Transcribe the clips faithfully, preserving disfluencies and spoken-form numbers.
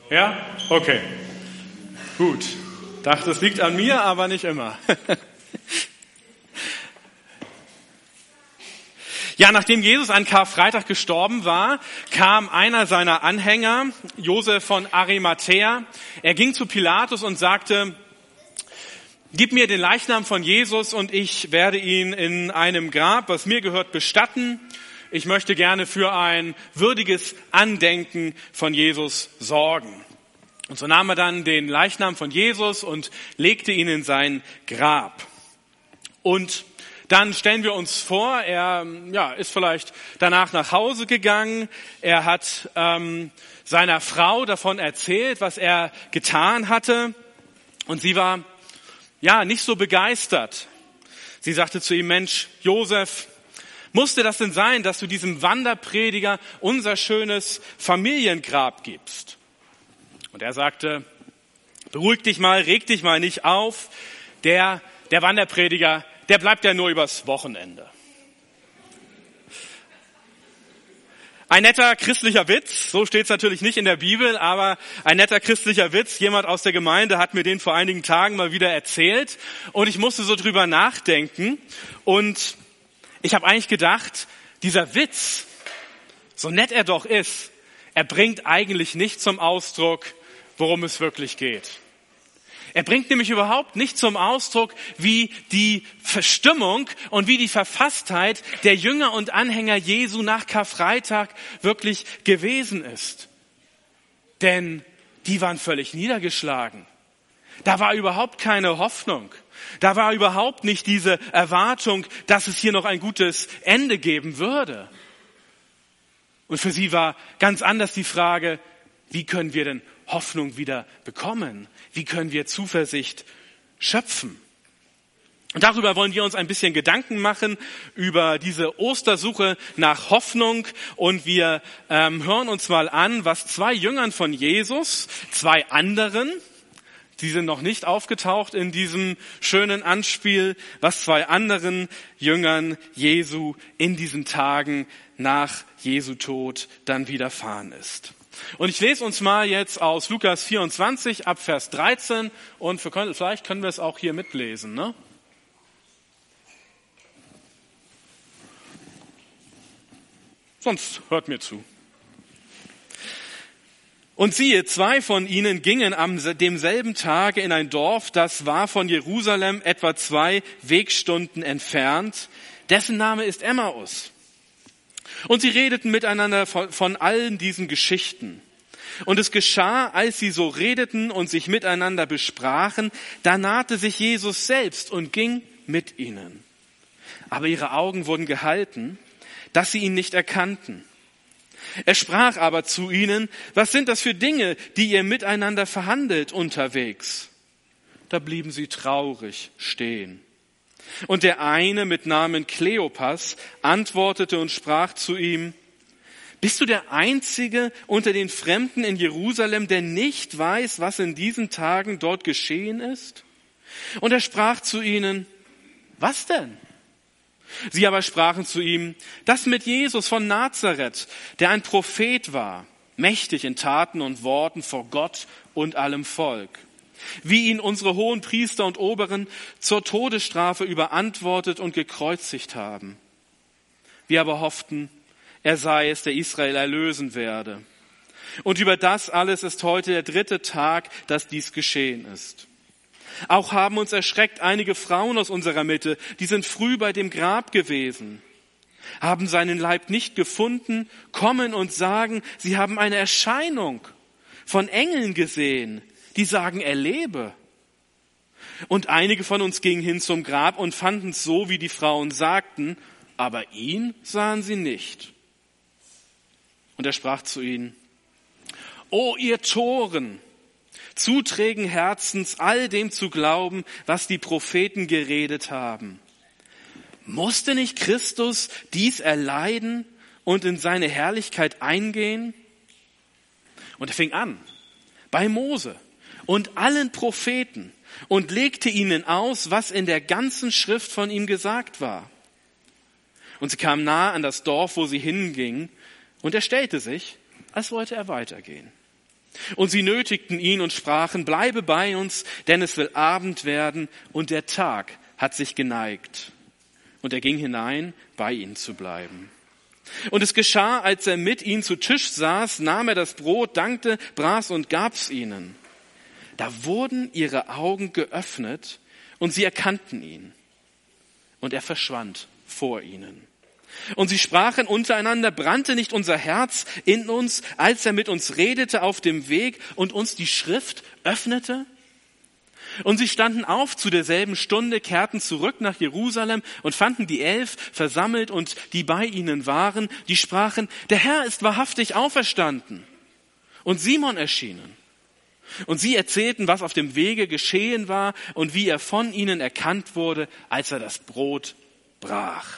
Ja? Okay. Gut. Dachte, es liegt an mir, aber nicht immer. Ja, nachdem Jesus an Karfreitag gestorben war, kam einer seiner Anhänger, Josef von Arimathäa. Er ging zu Pilatus und sagte: Gib mir den Leichnam von Jesus und ich werde ihn in einem Grab, was mir gehört, bestatten. Ich möchte gerne für ein würdiges Andenken von Jesus sorgen. Und so nahm er dann den Leichnam von Jesus und legte ihn in sein Grab. Und dann stellen wir uns vor, er ja, ist vielleicht danach nach Hause gegangen. Er hat ähm, seiner Frau davon erzählt, was er getan hatte. Und sie war ja nicht so begeistert. Sie sagte zu ihm: Mensch, Josef, musste das denn sein, dass du diesem Wanderprediger unser schönes Familiengrab gibst? Und er sagte: Beruhig dich mal, reg dich mal nicht auf. Der, der Wanderprediger, der bleibt ja nur übers Wochenende. Ein netter christlicher Witz, so steht es natürlich nicht in der Bibel, aber ein netter christlicher Witz. Jemand aus der Gemeinde hat mir den vor einigen Tagen mal wieder erzählt und ich musste so drüber nachdenken. Und ich habe eigentlich gedacht, dieser Witz, so nett er doch ist, er bringt eigentlich nicht zum Ausdruck, worum es wirklich geht. Er bringt nämlich überhaupt nicht zum Ausdruck, wie die Verstimmung und wie die Verfasstheit der Jünger und Anhänger Jesu nach Karfreitag wirklich gewesen ist. Denn die waren völlig niedergeschlagen. Da war überhaupt keine Hoffnung. Da war überhaupt nicht diese Erwartung, dass es hier noch ein gutes Ende geben würde. Und für sie war ganz anders die Frage: Wie können wir denn Hoffnung wieder bekommen? Wie können wir Zuversicht schöpfen? Und darüber wollen wir uns ein bisschen Gedanken machen, über diese Ostersuche nach Hoffnung. Und wir ähm, hören uns mal an, was zwei Jüngern von Jesus, zwei anderen, die sind noch nicht aufgetaucht in diesem schönen Anspiel, was zwei anderen Jüngern Jesu in diesen Tagen nach Jesu Tod dann widerfahren ist. Und ich lese uns mal jetzt aus Lukas vierundzwanzig ab Vers dreizehn und für, vielleicht können wir es auch hier mitlesen, ne? Sonst hört mir zu. Und siehe, zwei von ihnen gingen am demselben Tage in ein Dorf, das war von Jerusalem etwa zwei Wegstunden entfernt, dessen Name ist Emmaus. Und sie redeten miteinander von, von allen diesen Geschichten. Und es geschah, als sie so redeten und sich miteinander besprachen, da nahte sich Jesus selbst und ging mit ihnen. Aber ihre Augen wurden gehalten, dass sie ihn nicht erkannten. Er sprach aber zu ihnen: Was sind das für Dinge, die ihr miteinander verhandelt unterwegs? Da blieben sie traurig stehen. Und der eine mit Namen Kleopas antwortete und sprach zu ihm: Bist du der Einzige unter den Fremden in Jerusalem, der nicht weiß, was in diesen Tagen dort geschehen ist? Und er sprach zu ihnen: Was denn? Sie aber sprachen zu ihm: Das mit Jesus von Nazareth, der ein Prophet war, mächtig in Taten und Worten vor Gott und allem Volk. Wie ihn unsere hohen Priester und Oberen zur Todesstrafe überantwortet und gekreuzigt haben. Wir aber hofften, er sei es, der Israel erlösen werde. Und über das alles ist heute der dritte Tag, dass dies geschehen ist. Auch haben uns erschreckt einige Frauen aus unserer Mitte, die sind früh bei dem Grab gewesen, haben seinen Leib nicht gefunden, kommen und sagen, sie haben eine Erscheinung von Engeln gesehen, die sagen, er lebe. Und einige von uns gingen hin zum Grab und fanden es so, wie die Frauen sagten, aber ihn sahen sie nicht. Und er sprach zu ihnen: O ihr Toren, zuträgen Herzens, all dem zu glauben, was die Propheten geredet haben. Musste nicht Christus dies erleiden und in seine Herrlichkeit eingehen? Und er fing an bei Mose und allen Propheten und legte ihnen aus, was in der ganzen Schrift von ihm gesagt war. Und sie kamen nahe an das Dorf, wo sie hingingen, und er stellte sich, als wollte er weitergehen. Und sie nötigten ihn und sprachen, bleibe bei uns, denn es will Abend werden und der Tag hat sich geneigt. Und er ging hinein, bei ihnen zu bleiben. Und es geschah, als er mit ihnen zu Tisch saß, nahm er das Brot, dankte, brach's und gab's ihnen. Da wurden ihre Augen geöffnet und sie erkannten ihn. Und er verschwand vor ihnen. Und sie sprachen untereinander, brannte nicht unser Herz in uns, als er mit uns redete auf dem Weg und uns die Schrift öffnete? Und sie standen auf zu derselben Stunde, kehrten zurück nach Jerusalem und fanden die Elf versammelt und die bei ihnen waren, die sprachen, der Herr ist wahrhaftig auferstanden und Simon erschienen. Und sie erzählten, was auf dem Wege geschehen war und wie er von ihnen erkannt wurde, als er das Brot brach.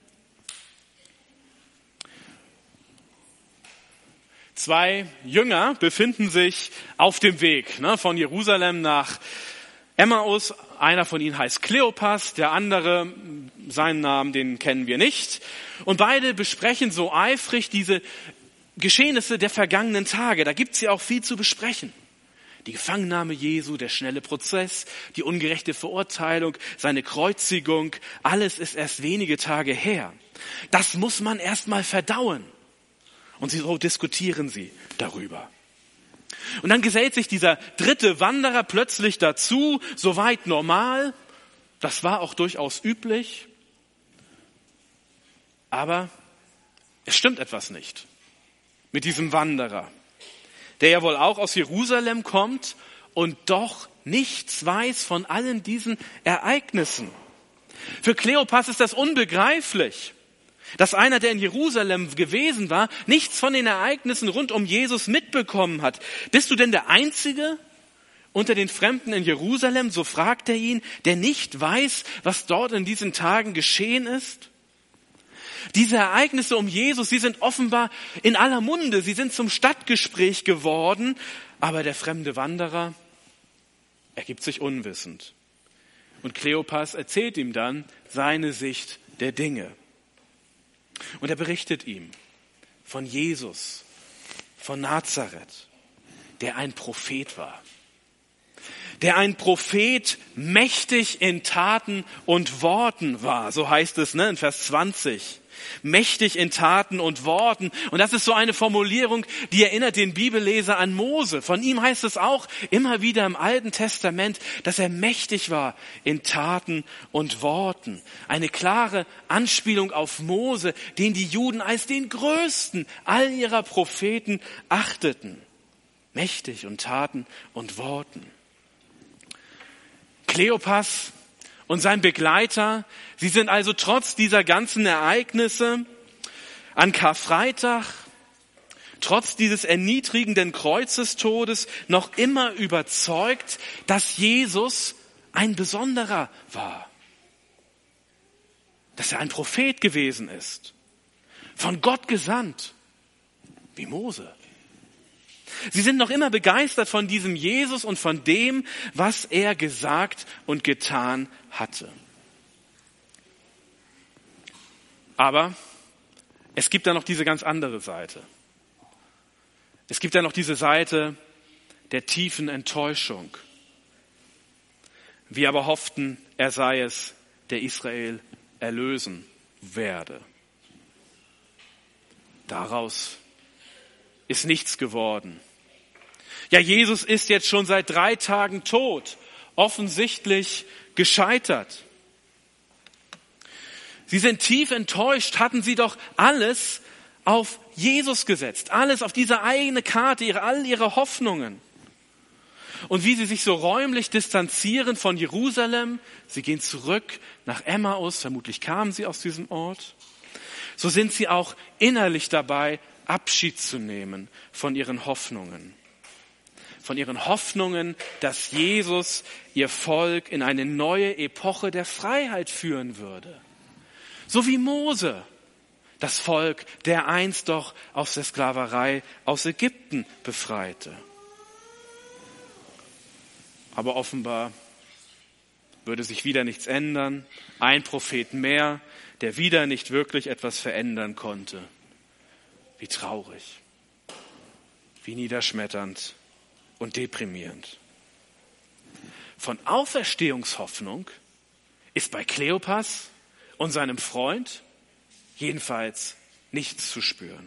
Zwei Jünger befinden sich auf dem Weg ne, von Jerusalem nach Emmaus. Einer von ihnen heißt Kleopas, der andere, seinen Namen, den kennen wir nicht. Und beide besprechen so eifrig diese Geschehnisse der vergangenen Tage. Da gibt es ja auch viel zu besprechen. Die Gefangennahme Jesu, der schnelle Prozess, die ungerechte Verurteilung, seine Kreuzigung, alles ist erst wenige Tage her. Das muss man erst mal verdauen. Und so diskutieren sie darüber. Und dann gesellt sich dieser dritte Wanderer plötzlich dazu, soweit normal. Das war auch durchaus üblich. Aber es stimmt etwas nicht mit diesem Wanderer, der ja wohl auch aus Jerusalem kommt und doch nichts weiß von allen diesen Ereignissen. Für Kleopas ist das unbegreiflich, dass einer, der in Jerusalem gewesen war, nichts von den Ereignissen rund um Jesus mitbekommen hat. Bist du denn der Einzige unter den Fremden in Jerusalem, so fragt er ihn, der nicht weiß, was dort in diesen Tagen geschehen ist? Diese Ereignisse um Jesus, sie sind offenbar in aller Munde, sie sind zum Stadtgespräch geworden, aber der fremde Wanderer ergibt sich unwissend. Und Kleopas erzählt ihm dann seine Sicht der Dinge. Und er berichtet ihm von Jesus, von Nazareth, der ein Prophet war. Der ein Prophet mächtig in Taten und Worten war. So heißt es ne, in Vers zwanzig. Mächtig in Taten und Worten. Und das ist so eine Formulierung, die erinnert den Bibelleser an Mose. Von ihm heißt es auch immer wieder im Alten Testament, dass er mächtig war in Taten und Worten. Eine klare Anspielung auf Mose, den die Juden als den größten all ihrer Propheten achteten. Mächtig in Taten und Worten. Kleopas und sein Begleiter, sie sind also trotz dieser ganzen Ereignisse an Karfreitag, trotz dieses erniedrigenden Kreuzestodes noch immer überzeugt, dass Jesus ein Besonderer war. Dass er ein Prophet gewesen ist, von Gott gesandt, wie Mose. Sie sind noch immer begeistert von diesem Jesus und von dem, was er gesagt und getan hatte. Aber es gibt da noch diese ganz andere Seite. Es gibt da noch diese Seite der tiefen Enttäuschung. Wir aber hofften, er sei es, der Israel erlösen werde. Daraus ist nichts geworden. Ja, Jesus ist jetzt schon seit drei Tagen tot, offensichtlich gescheitert. Sie sind tief enttäuscht, hatten sie doch alles auf Jesus gesetzt, alles auf diese eigene Karte, ihre, all ihre Hoffnungen. Und wie sie sich so räumlich distanzieren von Jerusalem, sie gehen zurück nach Emmaus, vermutlich kamen sie aus diesem Ort, so sind sie auch innerlich dabei, Abschied zu nehmen von ihren Hoffnungen. Von ihren Hoffnungen, dass Jesus ihr Volk in eine neue Epoche der Freiheit führen würde. So wie Mose das Volk, der einst doch aus der Sklaverei aus Ägypten befreite. Aber offenbar würde sich wieder nichts ändern. Ein Prophet mehr, der wieder nicht wirklich etwas verändern konnte. Wie traurig, wie niederschmetternd und deprimierend. Von Auferstehungshoffnung ist bei Kleopas und seinem Freund jedenfalls nichts zu spüren.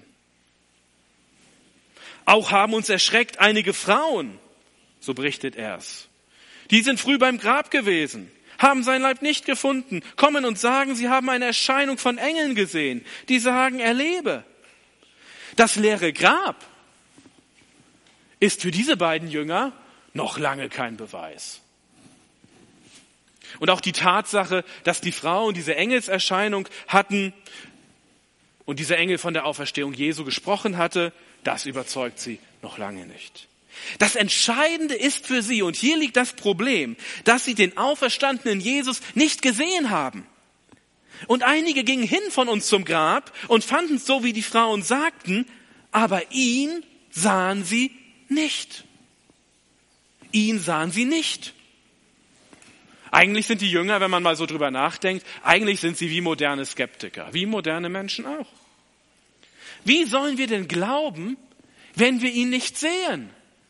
Auch haben uns erschreckt einige Frauen, so berichtet er es. Die sind früh beim Grab gewesen, haben seinen Leib nicht gefunden, kommen und sagen, sie haben eine Erscheinung von Engeln gesehen. Die sagen, er lebe. Das leere Grab ist für diese beiden Jünger noch lange kein Beweis. Und auch die Tatsache, dass die Frauen diese Engelserscheinung hatten und dieser Engel von der Auferstehung Jesu gesprochen hatte, das überzeugt sie noch lange nicht. Das Entscheidende ist für sie, und hier liegt das Problem, dass sie den auferstandenen Jesus nicht gesehen haben. Und einige gingen hin von uns zum Grab und fanden es so, wie die Frauen sagten, aber ihn sahen sie nicht. Ihn sahen sie nicht. Eigentlich sind die Jünger, wenn man mal so drüber nachdenkt, eigentlich sind sie wie moderne Skeptiker, wie moderne Menschen auch. Wie sollen wir denn glauben, wenn wir ihn nicht sehen?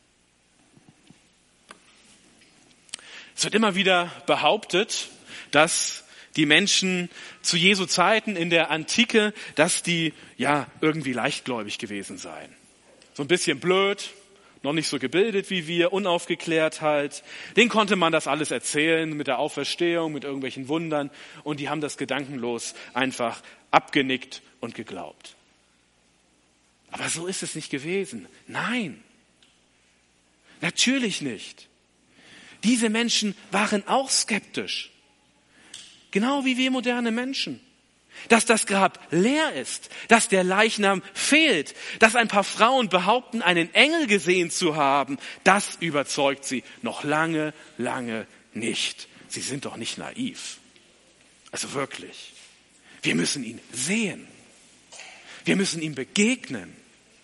Es wird immer wieder behauptet, dass die Menschen zu Jesu Zeiten in der Antike, dass die ja irgendwie leichtgläubig gewesen seien. So ein bisschen blöd, noch nicht so gebildet wie wir, unaufgeklärt halt. Denen konnte man das alles erzählen mit der Auferstehung, mit irgendwelchen Wundern, und die haben das gedankenlos einfach abgenickt und geglaubt. Aber so ist es nicht gewesen. Nein, natürlich nicht. Diese Menschen waren auch skeptisch. Genau wie wir moderne Menschen. Dass das Grab leer ist, dass der Leichnam fehlt, dass ein paar Frauen behaupten, einen Engel gesehen zu haben, das überzeugt sie noch lange, lange nicht. Sie sind doch nicht naiv. Also wirklich. Wir müssen ihn sehen. Wir müssen ihm begegnen.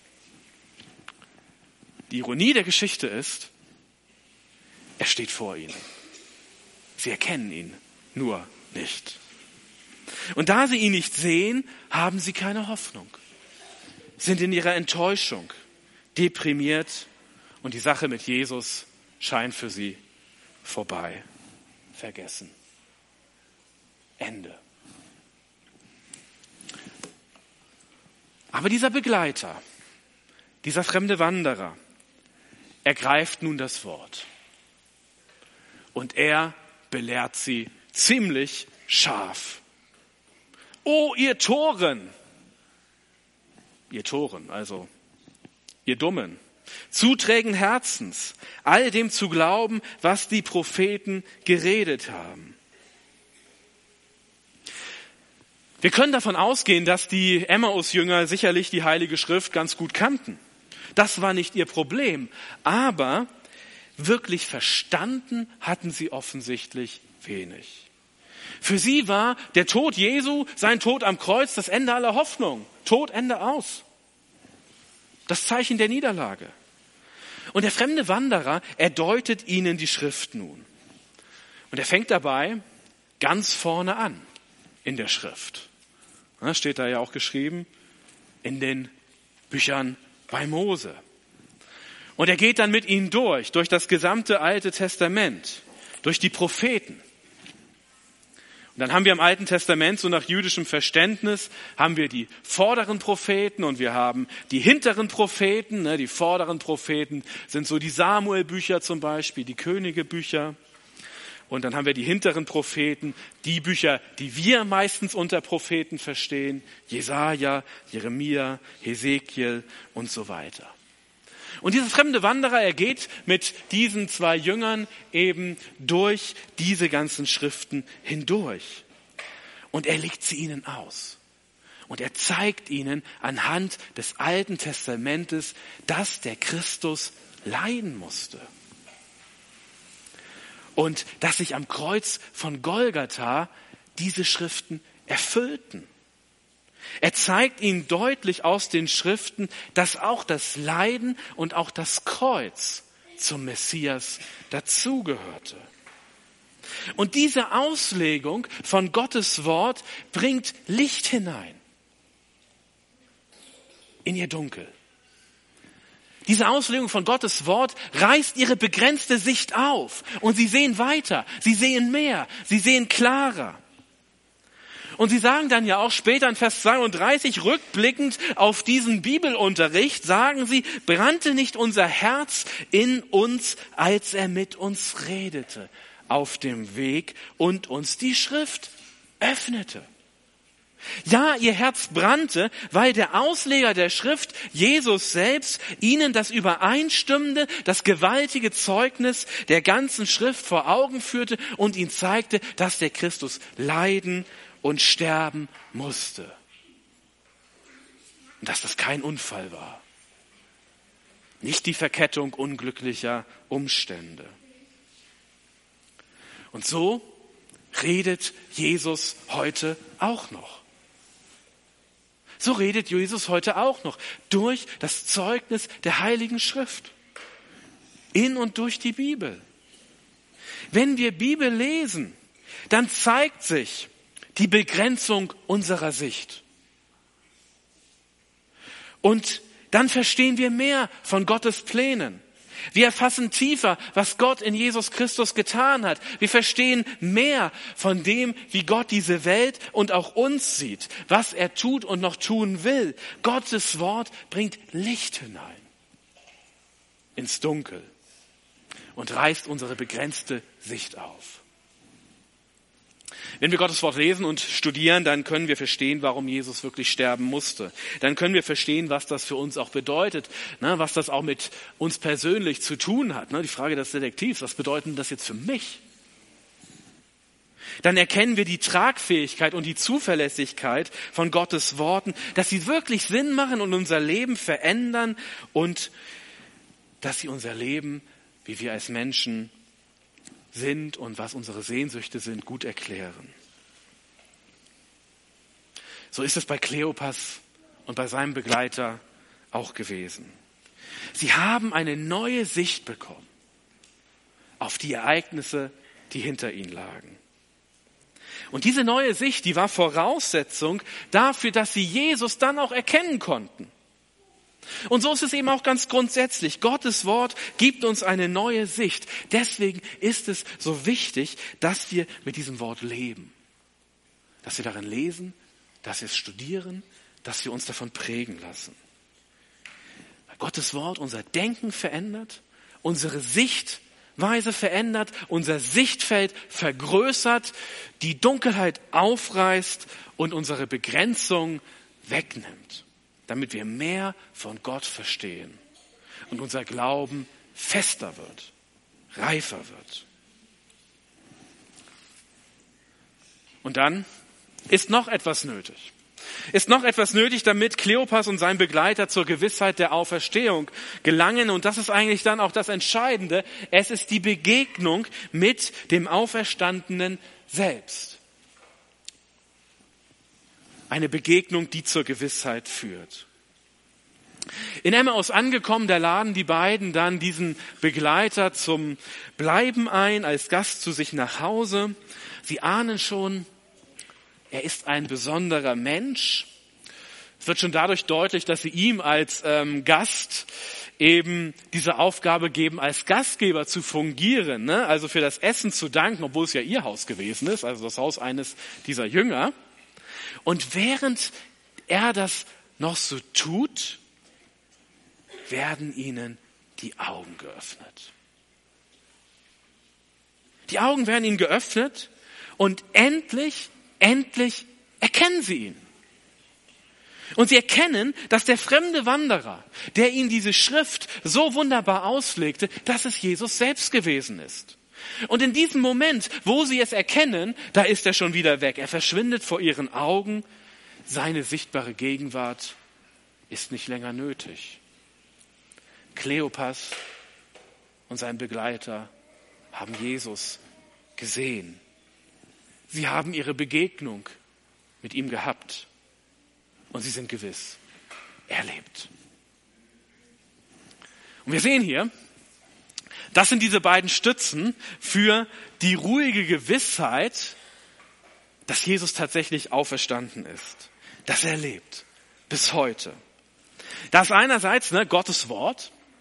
Die Ironie der Geschichte ist, er steht vor ihnen. Sie erkennen ihn nur nicht. Und da sie ihn nicht sehen, haben sie keine Hoffnung, sind in ihrer Enttäuschung deprimiert und die Sache mit Jesus scheint für sie vorbei, vergessen. Ende. Aber dieser Begleiter, dieser fremde Wanderer, ergreift nun das Wort und er belehrt sie ziemlich scharf. O ihr Toren, ihr Toren, also ihr Dummen, zuträgen Herzens, all dem zu glauben, was die Propheten geredet haben. Wir können davon ausgehen, dass die Emmaus-Jünger sicherlich die Heilige Schrift ganz gut kannten. Das war nicht ihr Problem, aber wirklich verstanden hatten sie offensichtlich wenig. Für sie war der Tod Jesu, sein Tod am Kreuz, das Ende aller Hoffnung. Tod, Ende, aus. Das Zeichen der Niederlage. Und der fremde Wanderer, er deutet ihnen die Schrift nun. Und er fängt dabei ganz vorne an in der Schrift. Das steht da ja auch geschrieben in den Büchern bei Mose. Und er geht dann mit ihnen durch, durch das gesamte Alte Testament, durch die Propheten. Und dann haben wir im Alten Testament, so nach jüdischem Verständnis, haben wir die vorderen Propheten und wir haben die hinteren Propheten. Die vorderen Propheten sind so die Samuel-Bücher zum Beispiel, die Könige-Bücher. Und dann haben wir die hinteren Propheten, die Bücher, die wir meistens unter Propheten verstehen, Jesaja, Jeremia, Hesekiel und so weiter. Und dieser fremde Wanderer, er geht mit diesen zwei Jüngern eben durch diese ganzen Schriften hindurch. Und er legt sie ihnen aus. Und er zeigt ihnen anhand des Alten Testamentes, dass der Christus leiden musste. Und dass sich am Kreuz von Golgatha diese Schriften erfüllten. Er zeigt ihnen deutlich aus den Schriften, dass auch das Leiden und auch das Kreuz zum Messias dazugehörte. Und diese Auslegung von Gottes Wort bringt Licht hinein in ihr Dunkel. Diese Auslegung von Gottes Wort reißt ihre begrenzte Sicht auf. Und sie sehen weiter, sie sehen mehr, sie sehen klarer. Und sie sagen dann ja auch später in Vers zweiunddreißig, rückblickend auf diesen Bibelunterricht, sagen sie, brannte nicht unser Herz in uns, als er mit uns redete auf dem Weg und uns die Schrift öffnete. Ja, ihr Herz brannte, weil der Ausleger der Schrift, Jesus selbst, ihnen das übereinstimmende, das gewaltige Zeugnis der ganzen Schrift vor Augen führte und ihnen zeigte, dass der Christus leiden und sterben musste. Und dass das kein Unfall war. Nicht die Verkettung unglücklicher Umstände. Und so redet Jesus heute auch noch. So redet Jesus heute auch noch durch das Zeugnis der Heiligen Schrift. In und durch die Bibel. Wenn wir Bibel lesen, dann zeigt sich die Begrenzung unserer Sicht. Und dann verstehen wir mehr von Gottes Plänen. Wir erfassen tiefer, was Gott in Jesus Christus getan hat. Wir verstehen mehr von dem, wie Gott diese Welt und auch uns sieht, was er tut und noch tun will. Gottes Wort bringt Licht hinein ins Dunkel und reißt unsere begrenzte Sicht auf. Wenn wir Gottes Wort lesen und studieren, dann können wir verstehen, warum Jesus wirklich sterben musste. Dann können wir verstehen, was das für uns auch bedeutet, ne, was das auch mit uns persönlich zu tun hat. Ne, die Frage des Detektivs, was bedeutet das jetzt für mich? Dann erkennen wir die Tragfähigkeit und die Zuverlässigkeit von Gottes Worten, dass sie wirklich Sinn machen und unser Leben verändern und dass sie unser Leben, wie wir als Menschen sind und was unsere Sehnsüchte sind, gut erklären. So ist es bei Kleopas und bei seinem Begleiter auch gewesen. Sie haben eine neue Sicht bekommen auf die Ereignisse, die hinter ihnen lagen. Und diese neue Sicht, die war Voraussetzung dafür, dass sie Jesus dann auch erkennen konnten. Und so ist es eben auch ganz grundsätzlich. Gottes Wort gibt uns eine neue Sicht. Deswegen ist es so wichtig, dass wir mit diesem Wort leben. Dass wir darin lesen, dass wir es studieren, dass wir uns davon prägen lassen. Weil Gottes Wort unser Denken verändert, unsere Sichtweise verändert, unser Sichtfeld vergrößert, die Dunkelheit aufreißt und unsere Begrenzung wegnimmt, damit wir mehr von Gott verstehen und unser Glauben fester wird, reifer wird. Und dann ist noch etwas nötig. Ist noch etwas nötig, damit Kleopas und sein Begleiter zur Gewissheit der Auferstehung gelangen. Und das ist eigentlich dann auch das Entscheidende. Es ist die Begegnung mit dem Auferstandenen selbst. Eine Begegnung, die zur Gewissheit führt. In Emmaus angekommen, da laden die beiden dann diesen Begleiter zum Bleiben ein, als Gast zu sich nach Hause. Sie ahnen schon, er ist ein besonderer Mensch. Es wird schon dadurch deutlich, dass sie ihm als ähm, Gast eben diese Aufgabe geben, als Gastgeber zu fungieren, ne? Also für das Essen zu danken, obwohl es ja ihr Haus gewesen ist, also das Haus eines dieser Jünger. Und während er das noch so tut, werden ihnen die Augen geöffnet. Die Augen werden ihnen geöffnet und endlich, endlich erkennen sie ihn. Und sie erkennen, dass der fremde Wanderer, der ihnen diese Schrift so wunderbar auslegte, dass es Jesus selbst gewesen ist. Und in diesem Moment, wo sie es erkennen, da ist er schon wieder weg. Er verschwindet vor ihren Augen. Seine sichtbare Gegenwart ist nicht länger nötig. Kleopas und sein Begleiter haben Jesus gesehen. Sie haben ihre Begegnung mit ihm gehabt. Und sie sind gewiss, er lebt. Und wir sehen hier, das sind diese beiden Stützen für die ruhige Gewissheit, dass Jesus tatsächlich auferstanden ist, dass er lebt, bis heute. Da ist einerseits ne, Gottes Wort,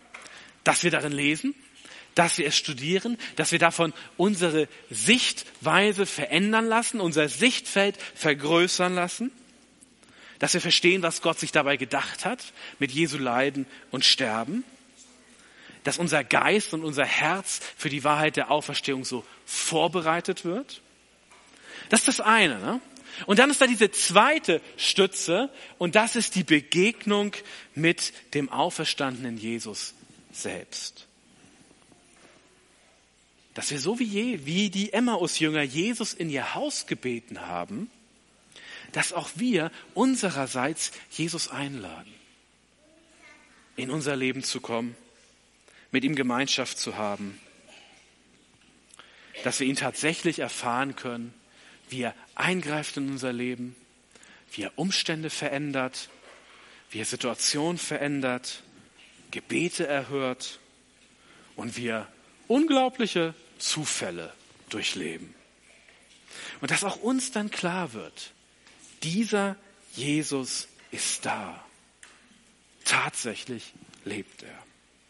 dass wir darin lesen, dass wir es studieren, dass wir davon unsere Sichtweise verändern lassen, unser Sichtfeld vergrößern lassen, dass wir verstehen, was Gott sich dabei gedacht hat mit Jesu Leiden und Sterben, dass unser Geist und unser Herz für die Wahrheit der Auferstehung so vorbereitet wird. Das ist das eine, ne? Und dann ist da diese zweite Stütze und das ist die Begegnung mit dem auferstandenen Jesus selbst. Dass wir so wie, je, wie die Emmaus-Jünger Jesus in ihr Haus gebeten haben, dass auch wir unsererseits Jesus einladen, in unser Leben zu kommen, mit ihm Gemeinschaft zu haben, dass wir ihn tatsächlich erfahren können, wie er eingreift in unser Leben, wie er Umstände verändert, wie er Situationen verändert, Gebete erhört und wie er unglaubliche Zufälle durchleben. Und dass auch uns dann klar wird, dieser Jesus ist da. Tatsächlich lebt er.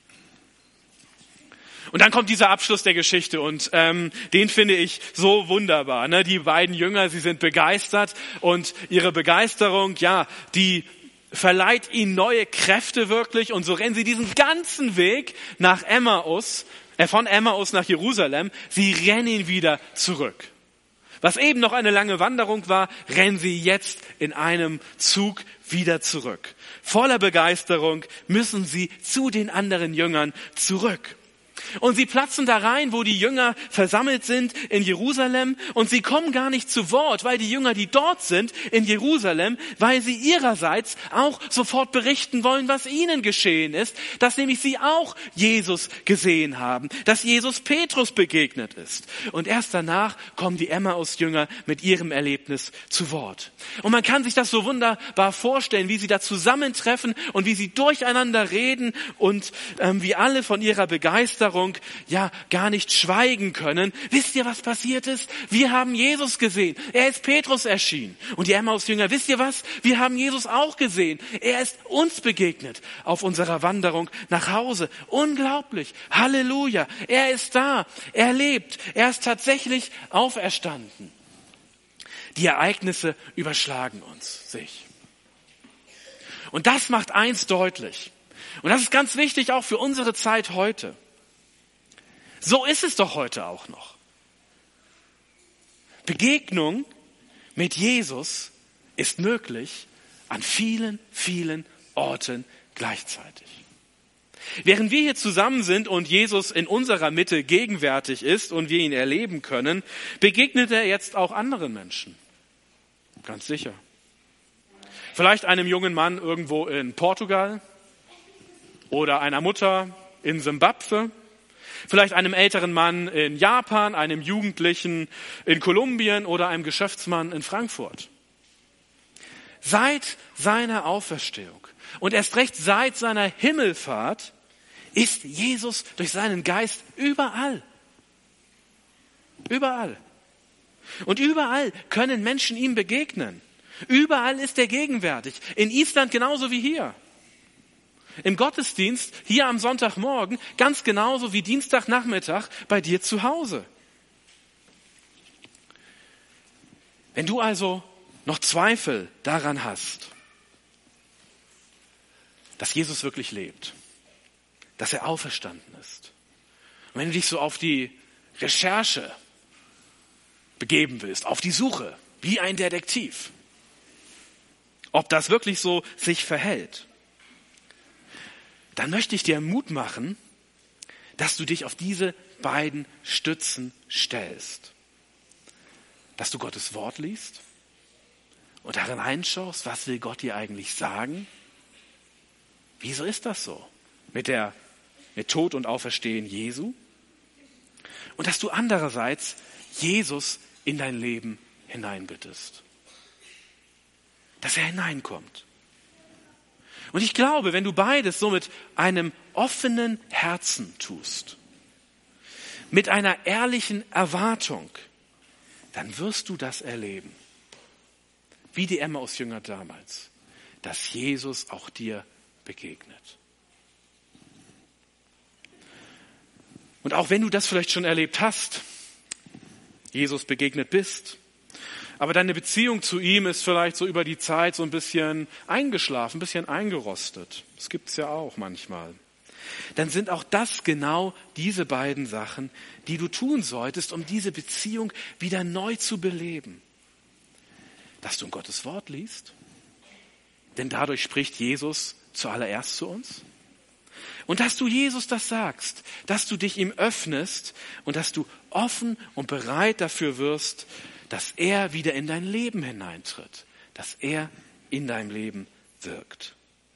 Und dann kommt dieser Abschluss der Geschichte und ähm, den finde ich so wunderbar. Ne? Die beiden Jünger, sie sind begeistert und ihre Begeisterung, ja, die verleiht ihnen neue Kräfte wirklich und so rennen sie diesen ganzen Weg nach Emmaus, äh, von Emmaus nach Jerusalem. Sie rennen wieder zurück. Was eben noch eine lange Wanderung war, rennen sie jetzt in einem Zug wieder zurück. Voller Begeisterung müssen sie zu den anderen Jüngern zurück. Und sie platzen da rein, wo die Jünger versammelt sind in Jerusalem und sie kommen gar nicht zu Wort, weil die Jünger, die dort sind in Jerusalem, weil sie ihrerseits auch sofort berichten wollen, was ihnen geschehen ist, dass nämlich sie auch Jesus gesehen haben, dass Jesus Petrus begegnet ist. Und erst danach kommen die Emmaus-Jünger mit ihrem Erlebnis zu Wort. Und man kann sich das so wunderbar vorstellen, wie sie da zusammentreffen und wie sie durcheinander reden und ähm, wie alle von ihrer Begeisterung ja gar nicht schweigen können. Wisst ihr, was passiert ist? Wir haben Jesus gesehen. Er ist Petrus erschienen. Und die Emmaus-Jünger, wisst ihr was? Wir haben Jesus auch gesehen. Er ist uns begegnet auf unserer Wanderung nach Hause. Unglaublich. Halleluja. Er ist da. Er lebt. Er ist tatsächlich auferstanden. Die Ereignisse überschlagen uns sich. Und das macht eins deutlich. Und das ist ganz wichtig auch für unsere Zeit heute. So ist es doch heute auch noch. Begegnung mit Jesus ist möglich an vielen, vielen Orten gleichzeitig. Während wir hier zusammen sind und Jesus in unserer Mitte gegenwärtig ist und wir ihn erleben können, begegnet er jetzt auch anderen Menschen. Ganz sicher. Vielleicht einem jungen Mann irgendwo in Portugal oder einer Mutter in Simbabwe. Vielleicht einem älteren Mann in Japan, einem Jugendlichen in Kolumbien oder einem Geschäftsmann in Frankfurt. Seit seiner Auferstehung und erst recht seit seiner Himmelfahrt ist Jesus durch seinen Geist überall. Überall. Und überall können Menschen ihm begegnen. Überall ist er gegenwärtig. In Island genauso wie hier. Im Gottesdienst, hier am Sonntagmorgen, ganz genauso wie Dienstagnachmittag bei dir zu Hause. Wenn du also noch Zweifel daran hast, dass Jesus wirklich lebt, dass er auferstanden ist, und wenn du dich so auf die Recherche begeben willst, auf die Suche, wie ein Detektiv, ob das wirklich so sich verhält, dann möchte ich dir Mut machen, dass du dich auf diese beiden Stützen stellst. Dass du Gottes Wort liest und darin einschaust, was will Gott dir eigentlich sagen? Wieso ist das so mit der mit Tod und Auferstehen Jesu? Und dass du andererseits Jesus in dein Leben hineinbittest. Dass er hineinkommt. Und ich glaube, wenn du beides so mit einem offenen Herzen tust, mit einer ehrlichen Erwartung, dann wirst du das erleben. Wie die Emmaus-Jünger damals, dass Jesus auch dir begegnet. Und auch wenn du das vielleicht schon erlebt hast, Jesus begegnet bist, aber deine Beziehung zu ihm ist vielleicht so über die Zeit so ein bisschen eingeschlafen, ein bisschen eingerostet. Das gibt's ja auch manchmal. Dann sind auch das genau diese beiden Sachen, die du tun solltest, um diese Beziehung wieder neu zu beleben. Dass du in Gottes Wort liest, denn dadurch spricht Jesus zuallererst zu uns. Und dass du Jesus das sagst, dass du dich ihm öffnest und dass du offen und bereit dafür wirst, dass er wieder in dein Leben hineintritt, dass er in deinem Leben wirkt.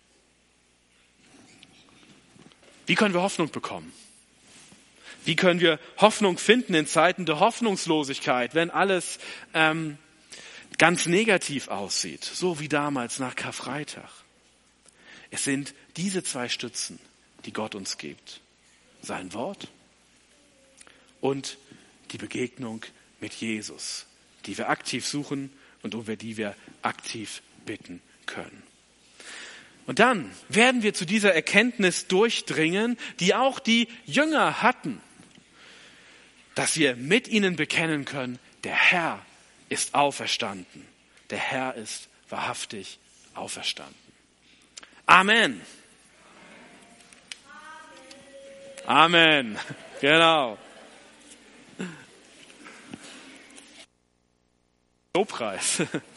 Wie können wir Hoffnung bekommen? Wie können wir Hoffnung finden in Zeiten der Hoffnungslosigkeit, wenn alles ähm, ganz negativ aussieht, so wie damals nach Karfreitag? Es sind diese zwei Stützen, die Gott uns gibt. Sein Wort und die Begegnung mit Jesus, die wir aktiv suchen und um die wir aktiv bitten können. Und dann werden wir zu dieser Erkenntnis durchdringen, die auch die Jünger hatten, dass wir mit ihnen bekennen können, der Herr ist auferstanden. Der Herr ist wahrhaftig auferstanden. Amen. Amen. Genau. Lobpreis.